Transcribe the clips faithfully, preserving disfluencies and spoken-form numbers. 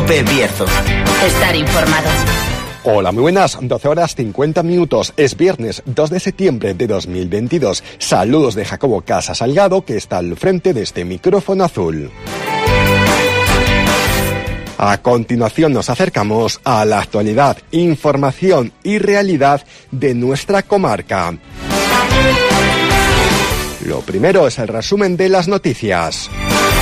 Cope Bierzo. Estar informado. Hola, muy buenas, doce horas cincuenta minutos, es viernes dos de septiembre de dos mil veintidós. Saludos de Jacobo Casa Salgado, que está al frente de este micrófono azul. A continuación nos acercamos a la actualidad, información y realidad de nuestra comarca. Lo primero es el resumen de las noticias.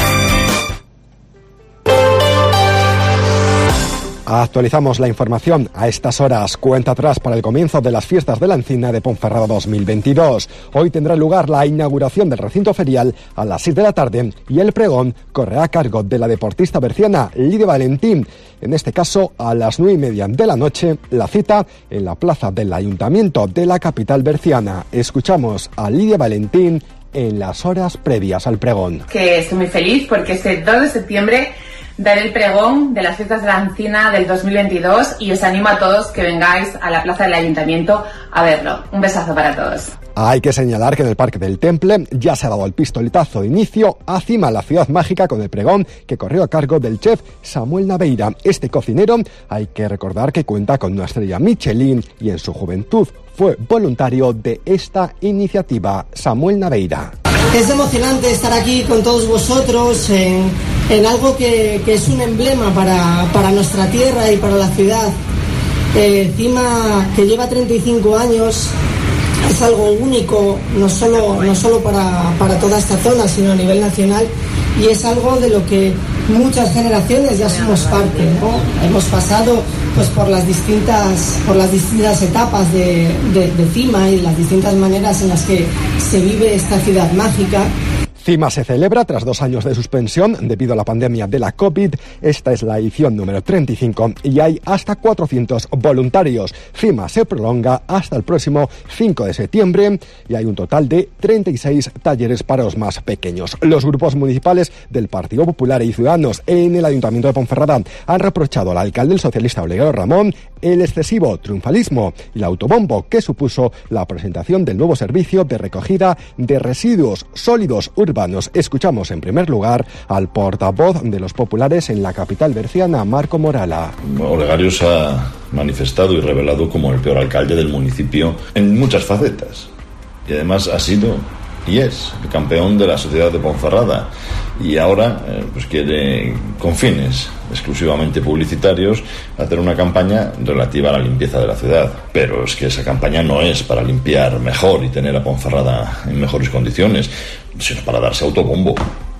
Actualizamos la información a estas horas. Cuenta atrás para el comienzo de las fiestas de la Encina de Ponferrada dos mil veintidós. Hoy tendrá lugar la inauguración del recinto ferial a las seis de la tarde y el pregón correrá a cargo de la deportista berciana Lidia Valentín. En este caso, a las nueve y media de la noche, la cita en la plaza del Ayuntamiento de la capital berciana. Escuchamos a Lidia Valentín en las horas previas al pregón. Que estoy muy feliz porque este dos de septiembre daré el pregón de las fiestas de la Encina del dos mil veintidós y os animo a todos que vengáis a la plaza del Ayuntamiento a verlo. Un besazo para todos. Hay que señalar que en el Parque del Temple ya se ha dado el pistoletazo de inicio a Cima, la ciudad mágica, con el pregón que corrió a cargo del chef Samuel Naveira. Este cocinero, hay que recordar que cuenta con una estrella Michelin y en su juventud fue voluntario de esta iniciativa. Samuel Naveira. Es emocionante estar aquí con todos vosotros en, en algo que, que es un emblema para, para nuestra tierra y para la ciudad. Eh, Cima, que lleva treinta y cinco años, es algo único, no solo, no solo para, para toda esta zona, sino a nivel nacional, y es algo de lo que muchas generaciones ya somos parte, ¿no? Hemos pasado pues por las distintas, por las distintas etapas de, de, de Cima y las distintas maneras en las que se vive esta ciudad mágica. Cima se celebra tras dos años de suspensión debido a la pandemia de la COVID. Esta es la edición número treinta y cinco y hay hasta cuatrocientos voluntarios. Cima se prolonga hasta el próximo cinco de septiembre y hay un total de treinta y seis talleres para los más pequeños. Los grupos municipales del Partido Popular y Ciudadanos en el Ayuntamiento de Ponferrada han reprochado al alcalde, el socialista Oleguero Ramón, el excesivo triunfalismo y el autobombo que supuso la presentación del nuevo servicio de recogida de residuos sólidos urbanos. Escuchamos en primer lugar al portavoz de los populares en la capital berciana, Marco Morala. Olegario se ha manifestado y revelado como el peor alcalde del municipio en muchas facetas. Y además ha sido y es el campeón de la sociedad de Ponferrada. Y ahora eh, pues quiere, con fines exclusivamente publicitarios, hacer una campaña relativa a la limpieza de la ciudad. Pero es que esa campaña no es para limpiar mejor y tener a Ponferrada en mejores condiciones, sino para darse autobombo.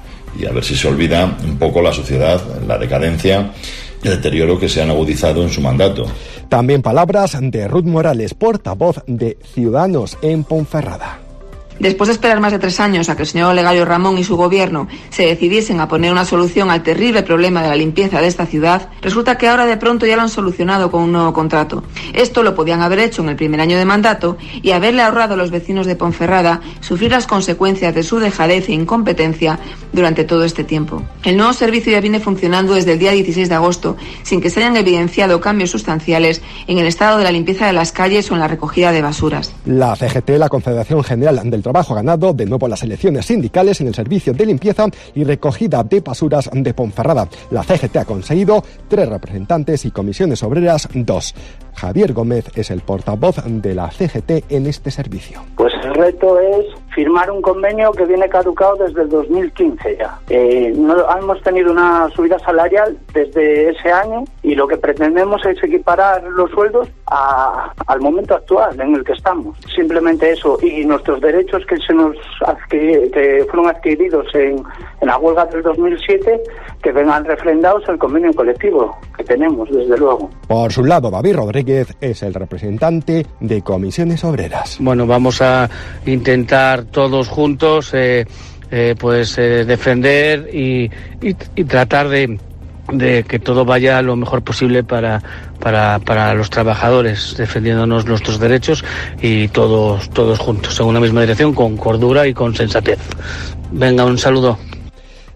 Y a ver si se olvida un poco la sociedad, la decadencia y el deterioro que se han agudizado en su mandato. También palabras de Ruth Morales, portavoz de Ciudadanos en Ponferrada. Después de esperar más de tres años a que el señor Olegario Ramón y su gobierno se decidiesen a poner una solución al terrible problema de la limpieza de esta ciudad, resulta que ahora de pronto ya lo han solucionado con un nuevo contrato. Esto lo podían haber hecho en el primer año de mandato y haberle ahorrado a los vecinos de Ponferrada sufrir las consecuencias de su dejadez e incompetencia durante todo este tiempo. El nuevo servicio ya viene funcionando desde el día dieciséis de agosto, sin que se hayan evidenciado cambios sustanciales en el estado de la limpieza de las calles o en la recogida de basuras. La C G T, la Confederación General del Trabajo, ha ganado de nuevo las elecciones sindicales en el servicio de limpieza y recogida de basuras de Ponferrada. La C G T ha conseguido tres representantes y comisiones obreras dos. Javier Gómez es el portavoz de la C G T en este servicio. Pues el reto es firmar un convenio que viene caducado desde el dos mil quince ya. Eh, no hemos tenido una subida salarial desde ese año y lo que pretendemos es equiparar los sueldos a, al momento actual en el que estamos. Simplemente eso, y nuestros derechos que se nos adquiri- que fueron adquiridos en, en la huelga del dos mil siete, que vengan refrendados en el convenio colectivo que tenemos, desde luego. Por su lado, David Rodríguez es el representante de Comisiones Obreras. Bueno, vamos a intentar todos juntos eh, eh, pues eh, defender y, y, y tratar de, de que todo vaya lo mejor posible para, para, para los trabajadores, defendiéndonos nuestros derechos y todos, todos juntos en una misma dirección, con cordura y con sensatez. Venga, un saludo.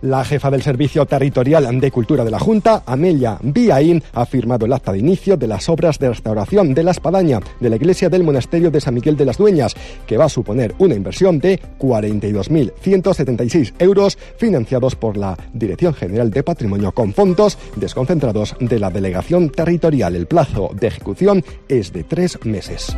La jefa del Servicio Territorial de Cultura de la Junta, Amelia Biaín, ha firmado el acta de inicio de las obras de restauración de la espadaña de la iglesia del monasterio de San Miguel de las Dueñas, que va a suponer una inversión de cuarenta y dos mil ciento setenta y seis euros, financiados por la Dirección General de Patrimonio con fondos desconcentrados de la Delegación Territorial. El plazo de ejecución es de tres meses.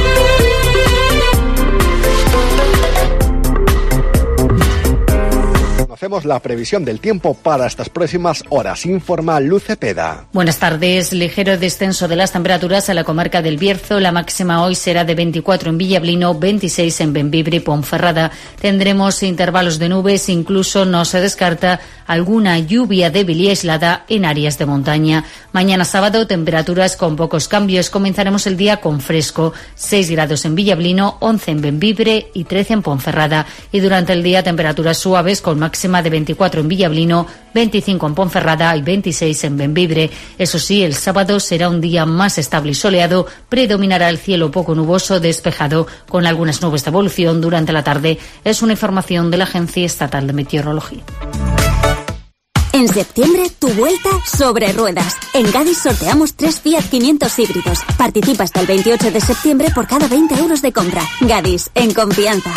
Conocemos la previsión del tiempo para estas próximas horas. Informa Luz Cepeda. Buenas tardes. Ligero descenso de las temperaturas en la comarca del Bierzo. La máxima hoy será de veinticuatro en Villablino, veintiséis en Bembibre y Ponferrada. Tendremos intervalos de nubes, incluso no se descarta alguna lluvia débil y aislada en áreas de montaña. Mañana sábado, temperaturas con pocos cambios. Comenzaremos el día con fresco. seis grados en Villablino, once en Bembibre y trece en Ponferrada. Y durante el día, temperaturas suaves con máxima de veinticuatro en Villablino, veinticinco en Ponferrada y veintiséis en Bembibre. Eso sí, el sábado será un día más estable y soleado. Predominará el cielo poco nuboso, despejado, con algunas nubes de evolución durante la tarde. Es una información de la Agencia Estatal de Meteorología. En septiembre, tu vuelta sobre ruedas. En Gadis sorteamos tres Fiat quinientos híbridos. Participa hasta el veintiocho de septiembre por cada veinte euros de compra. Gadis, en confianza.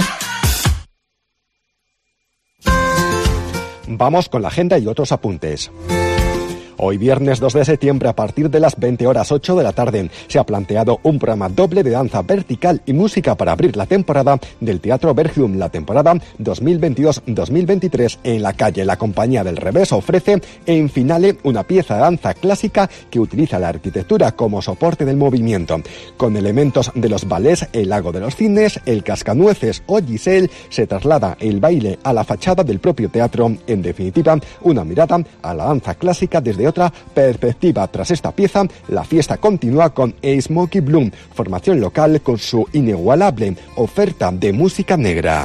Vamos con la agenda y otros apuntes. Hoy viernes dos de septiembre, a partir de las veinte horas ocho de la tarde, se ha planteado un programa doble de danza vertical y música para abrir la temporada del Teatro Bergium, la temporada dos mil veintidós dos mil veintitrés en la calle. La Compañía del Revés ofrece en finale una pieza de danza clásica que utiliza la arquitectura como soporte del movimiento. Con elementos de los ballets El Lago de los Cisnes, El Cascanueces o Giselle, se traslada el baile a la fachada del propio teatro. En definitiva, una mirada a la danza clásica desde otra perspectiva. Tras esta pieza, la fiesta continúa con Smokey Bloom, formación local con su inigualable oferta de música negra.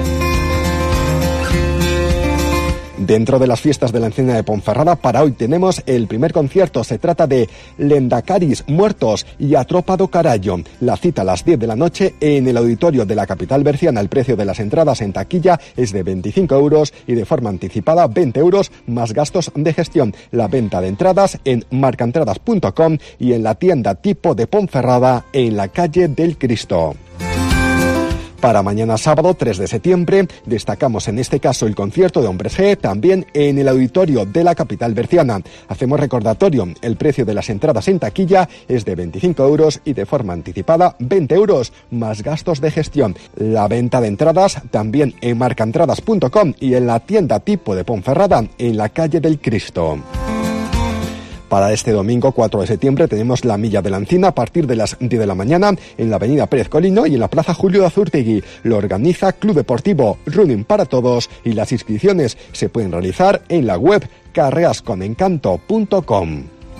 Dentro de las fiestas de la Encina de Ponferrada, para hoy tenemos el primer concierto. Se trata de Lendacaris Muertos y Atrópado Carallo. La cita a las diez de la noche en el auditorio de la capital berciana. El precio de las entradas en taquilla es de veinticinco euros y de forma anticipada veinte euros más gastos de gestión. La venta de entradas en marcaentradas punto com y en la tienda Tipo de Ponferrada en la calle del Cristo. Para mañana sábado tres de septiembre destacamos en este caso el concierto de Hombres G, también en el auditorio de la capital berciana. Hacemos recordatorio, el precio de las entradas en taquilla es de veinticinco euros y de forma anticipada veinte euros más gastos de gestión. La venta de entradas también en marcaentradas punto com y en la tienda Tipo de Ponferrada en la calle del Cristo. Para este domingo cuatro de septiembre tenemos la Milla de la Encina a partir de las diez de la mañana en la avenida Pérez Colino y en la plaza Julio de Azurtegui. Lo organiza Club Deportivo Running para Todos y las inscripciones se pueden realizar en la web carreras con encanto punto com.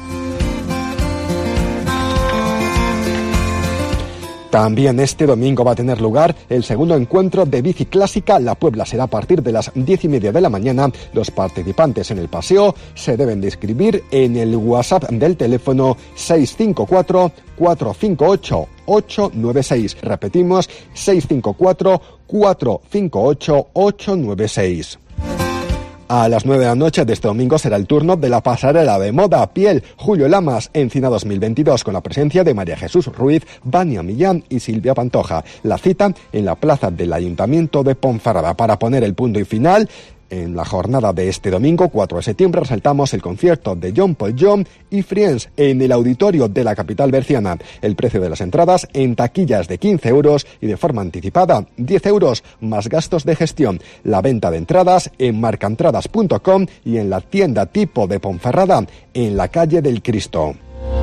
También este domingo va a tener lugar el segundo encuentro de bici clásica La Puebla. Será a partir de las diez y media de la mañana. Los participantes en el paseo se deben de inscribir en el WhatsApp del teléfono seis cinco cuatro cuatro cinco ocho ocho nueve seis. Repetimos, seis cinco cuatro cuatro cinco ocho ocho nueve seis. A las nueve de la noche de este domingo será el turno de la pasarela de moda Piel Julio Lamas Encina dos mil veintidós con la presencia de María Jesús Ruiz, Vania Millán y Silvia Pantoja. La cita en la plaza del Ayuntamiento de Ponferrada. Para poner el punto y final en la jornada de este domingo cuatro de septiembre resaltamos el concierto de John Paul John y Friends en el auditorio de la capital berciana. El precio de las entradas en taquillas de quince euros y de forma anticipada diez euros más gastos de gestión. La venta de entradas en marcaentradas punto com y en la tienda Tipo de Ponferrada en la calle del Cristo.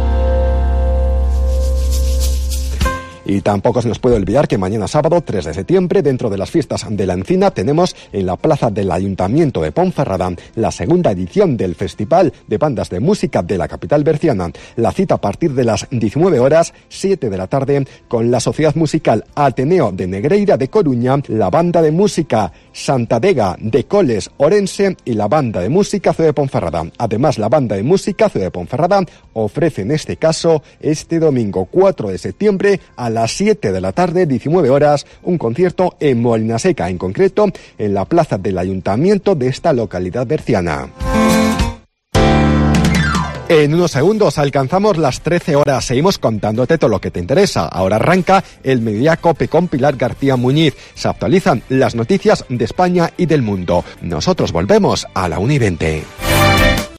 Y tampoco se nos puede olvidar que mañana sábado tres de septiembre, dentro de las fiestas de la Encina, tenemos en la plaza del Ayuntamiento de Ponferrada la segunda edición del Festival de Bandas de Música de la capital berciana. La cita a partir de las diecinueve horas, siete de la tarde, con la Sociedad Musical Ateneo de Negreira de Coruña, la Banda de Música Santadega de Coles Orense y la Banda de Música Ciudad de Ponferrada. Además, la Banda de Música Ciudad de Ponferrada ofrece en este caso este domingo cuatro de septiembre a las siete de la tarde, diecinueve horas, un concierto en Molinaseca, en concreto en la plaza del ayuntamiento de esta localidad berciana. En unos segundos alcanzamos las trece horas. Seguimos contándote todo lo que te interesa. Ahora arranca el Mediodía Cope con Pilar García Muñiz. Se actualizan las noticias de España y del mundo. Nosotros volvemos a la una y veinte.